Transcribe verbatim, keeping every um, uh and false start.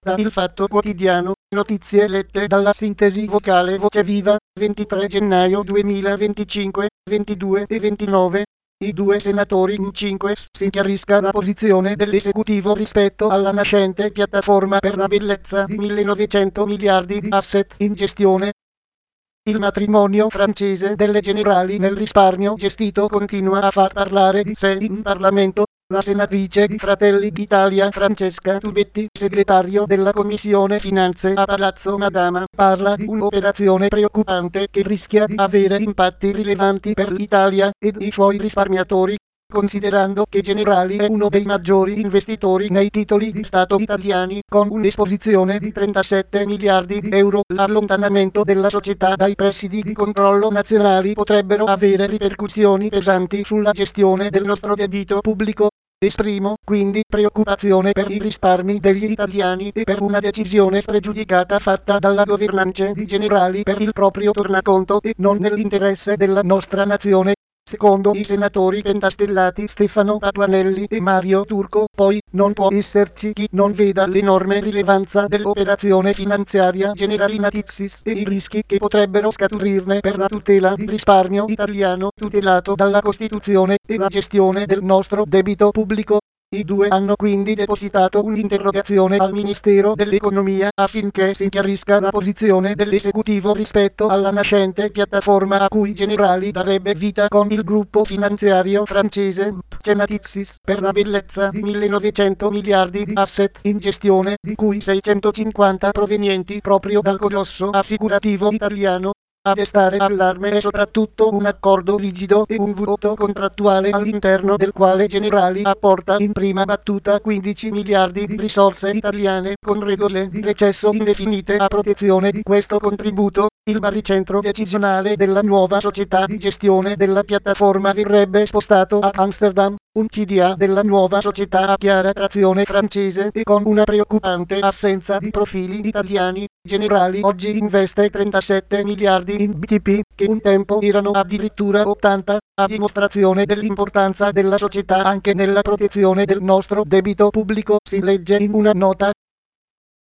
Da Il Fatto Quotidiano, notizie lette dalla sintesi vocale Voce Viva, ventitré gennaio duemilaventicinque, ventidue e ventinove. I due senatori in cinque si chiarisca la posizione dell'esecutivo rispetto alla nascente piattaforma per la bellezza di millenovecento miliardi di asset in gestione. Il matrimonio francese delle generali nel risparmio gestito continua a far parlare di sé in Parlamento. La senatrice di Fratelli d'Italia Francesca Tubetti, segretario della Commissione Finanze a Palazzo Madama, parla di un'operazione preoccupante che rischia di avere impatti rilevanti per l'Italia ed i suoi risparmiatori, considerando che Generali è uno dei maggiori investitori nei titoli di Stato italiani, con un'esposizione di trentasette miliardi di euro. L'allontanamento della società dai presidi di controllo nazionali potrebbero avere ripercussioni pesanti sulla gestione del nostro debito pubblico. Esprimo, quindi, preoccupazione per i risparmi degli italiani e per una decisione spregiudicata fatta dalla governance di Generali per il proprio tornaconto e non nell'interesse della nostra nazione. Secondo i senatori pentastellati Stefano Patuanelli e Mario Turco, poi, non può esserci chi non veda l'enorme rilevanza dell'operazione finanziaria Generali Natixis e i rischi che potrebbero scaturirne per la tutela di risparmio italiano tutelato dalla Costituzione e la gestione del nostro debito pubblico. I due hanno quindi depositato un'interrogazione al Ministero dell'Economia affinché si chiarisca la posizione dell'esecutivo rispetto alla nascente piattaforma a cui Generali darebbe vita con il gruppo finanziario francese Natixis per la bellezza di millenovecento miliardi di asset in gestione, di cui seicentocinquanta provenienti proprio dal colosso assicurativo italiano. A destare allarme è soprattutto un accordo rigido e un vuoto contrattuale all'interno del quale Generali apporta in prima battuta quindici miliardi di risorse italiane con regole di recesso indefinite a protezione di questo contributo. Il baricentro decisionale della nuova società di gestione della piattaforma verrebbe spostato a Amsterdam. Un C D A della nuova società a chiara trazione francese e con una preoccupante assenza di profili italiani. Generali oggi investe trentasette miliardi in B T P, che un tempo erano addirittura ottanta, a dimostrazione dell'importanza della società anche nella protezione del nostro debito pubblico, si legge in una nota.